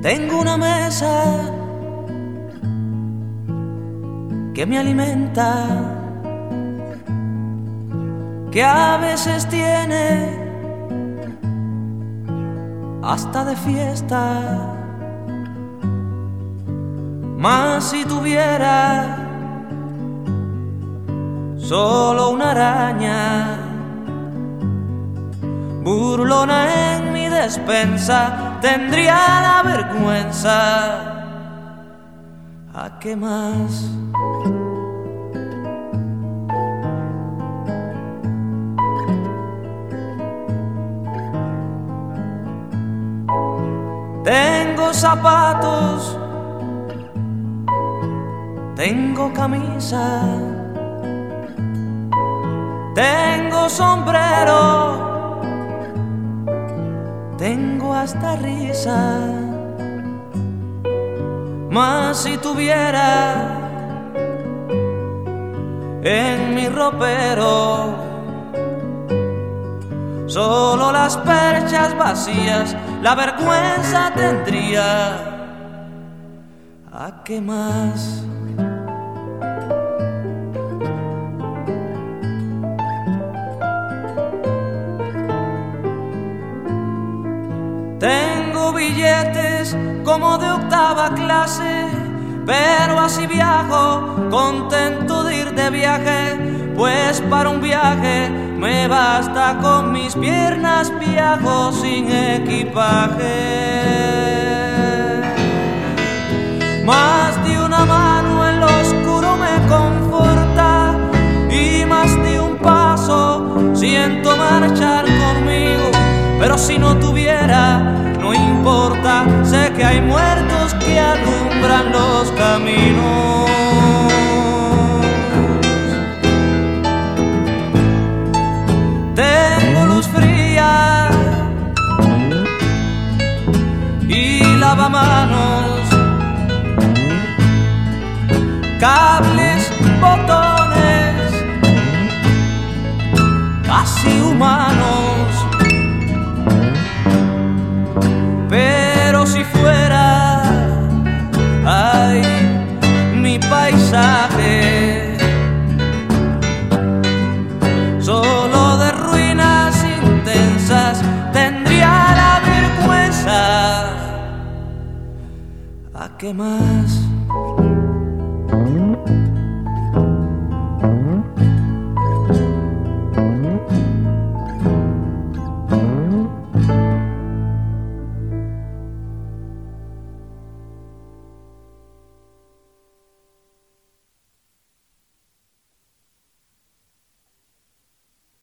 Tengo una mesa que me alimenta, que a veces tiene hasta de fiesta. Mas si tuviera solo una araña burlona en mi despensa, tendría la vergüenza. ¿A qué más? Tengo zapatos, tengo camisa, tengo sombrero, tengo hasta risa. Mas si tuviera en mi ropero solo las perchas vacías, la vergüenza tendría. ¿A qué más? Tengo billetes como de octava clase, pero así viajo, contento de ir de viaje, pues para un viaje me basta con mis piernas, viajo sin equipaje. Más de una mano en lo oscuro me conforta, y más de un paso siento marchar conmigo. Pero si no tuviera, no importa, sé que hay muertos que alumbran los caminos. Tengo luz fría y lavamanos, cables, botones, casi humanos. Pero si fuera, ay, mi paisaje solo de ruinas intensas, tendría la vergüenza. ¿A qué más?